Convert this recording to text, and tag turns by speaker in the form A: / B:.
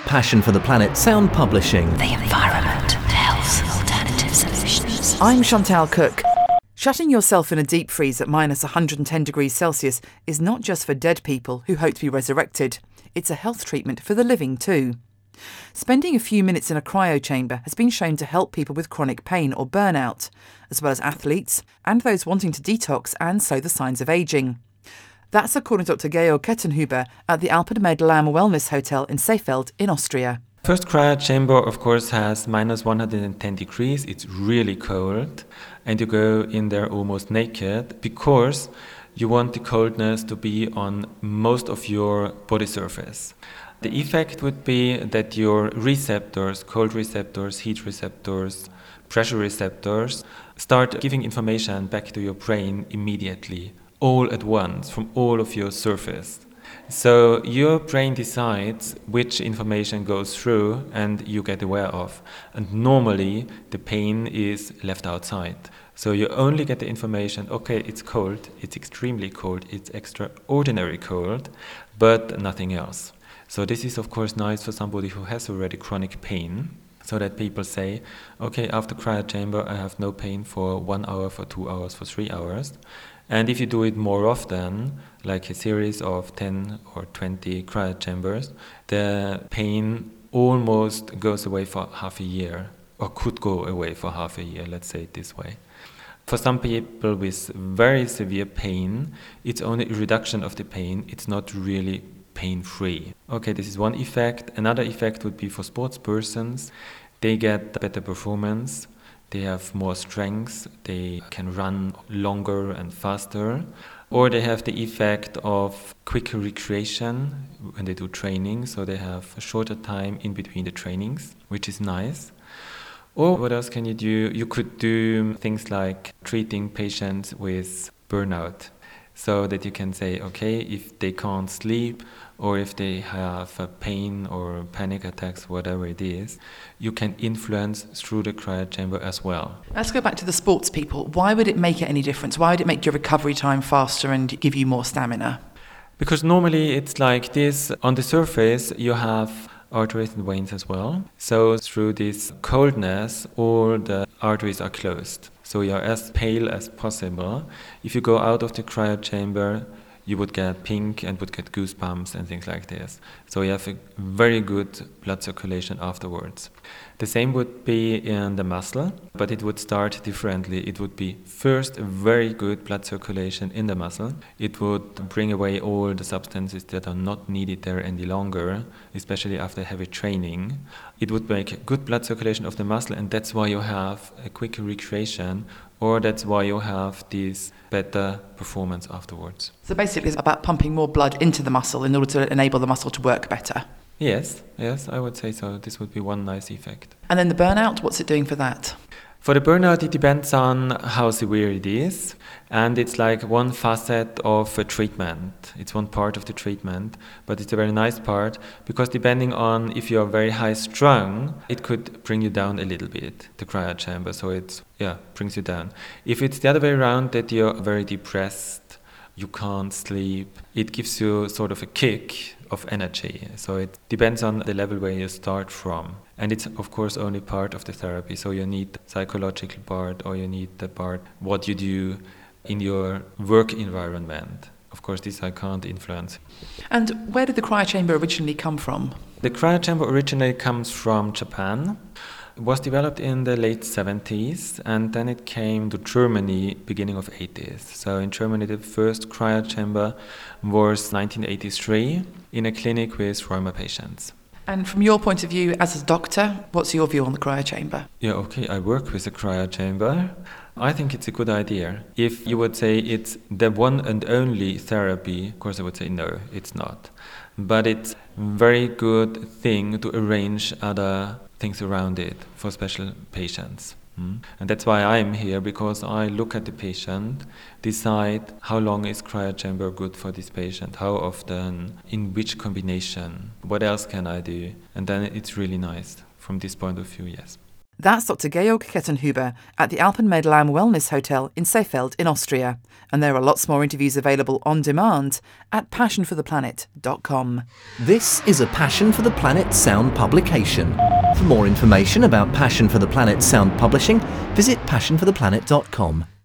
A: passion for the planet, Sound Publishing.
B: The environment, health, alternative solutions.
C: I'm Chantal Cook. Shutting yourself in a deep freeze at minus 110 degrees Celsius is not just for dead people who hope to be resurrected. It's a health treatment for the living too. Spending a few minutes in a cryo chamber has been shown to help people with chronic pain or burnout, as well as athletes and those wanting to detox and slow the signs of ageing. That's according to Dr. Georg Kettenhuber at the Alpenmed Lam Wellness Hotel in Seefeld in Austria.
D: First cryo chamber, of course, has minus 110 degrees. It's really cold, and you go in there almost naked because you want the coldness to be on most of your body surface. The effect would be that your receptors, cold receptors, heat receptors, pressure receptors, start giving information back to your brain immediately, all at once, from all of your surface. So your brain decides which information goes through and you get aware of. And normally the pain is left outside. So you only get the information, okay, it's cold, it's extremely cold, it's extraordinary cold, but nothing else. So this is of course nice for somebody who has already chronic pain, so that people say, okay, after cryo chamber I have no pain for 1 hour, for 2 hours, for 3 hours. And if you do it more often, like a series of 10 or 20 cryo chambers, the pain almost goes away for half a year, or could go away for half a year, let's say it this way. For some people with very severe pain, it's only a reduction of the pain, it's not really pain-free. Okay, this is one effect. Another effect would be for sports persons. They get better performance. They have more strength, they can run longer and faster, or they have the effect of quicker recreation when they do training, so they have a shorter time in between the trainings, which is nice. Or what else can you do? You could do things like treating patients with burnout, so that you can say, okay, if they can't sleep, or if they have a pain or panic attacks, whatever it is, you can influence through the cryo chamber as well.
C: Let's go back to the sports people. Why would it make it any difference? Why would it make your recovery time faster and give you more stamina?
D: Because normally it's like this. On the surface, you have arteries and veins as well. So through this coldness, all the arteries are closed. So you're as pale as possible. If you go out of the cryo chamber, you would get pink and would get goosebumps and things like this. So you have a very good blood circulation afterwards. The same would be in the muscle, but it would start differently. It would be first a very good blood circulation in the muscle. It would bring away all the substances that are not needed there any longer, especially after heavy training. It would make good blood circulation of the muscle, and that's why you have a quicker recreation, or that's why you have this better performance afterwards.
C: So basically it's about pumping more blood into the muscle in order to enable the muscle to work better.
D: Yes, I would say so. This would be one nice effect.
C: And then the burnout, what's it doing for that?
D: For the burnout, it depends on how severe it is, and it's like one facet of a treatment. It's one part of the treatment, but it's a very nice part, because depending on if you are very high strung, it could bring you down a little bit, the cryo chamber, so it brings you down. If it's the other way around, that you're very depressed, you can't sleep, it gives you sort of a kick of energy. So it depends on the level where you start from. And it's of course only part of the therapy. So you need the psychological part, or you need the part what you do in your work environment. Of course, this I can't influence.
C: And where did the cryo chamber originally come from?
D: The cryo chamber originally comes from Japan. It was developed in the late 70s, and then it came to Germany beginning of 80s. So in Germany the first cryo chamber was 1983 in a clinic with Rheuma patients.
C: And from your point of view as a doctor, what's your view on the cryo chamber?
D: Yeah, okay, I work with a cryo chamber. I think it's a good idea. If you would say it's the one and only therapy, of course I would say no, it's not. But it's a very good thing to arrange other things around it for special patients. And that's why I'm here, because I look at the patient, decide how long is cryo chamber good for this patient, how often, in which combination, what else can I do, and then it's really nice from this point of view, yes.
C: That's Dr. Georg Kettenhuber at the Alpenmedlam Wellness Hotel in Seefeld in Austria. And there are lots more interviews available on demand at passionfortheplanet.com.
A: This is a Passion for the Planet Sound publication. For more information about Passion for the Planet Sound publishing, visit passionfortheplanet.com.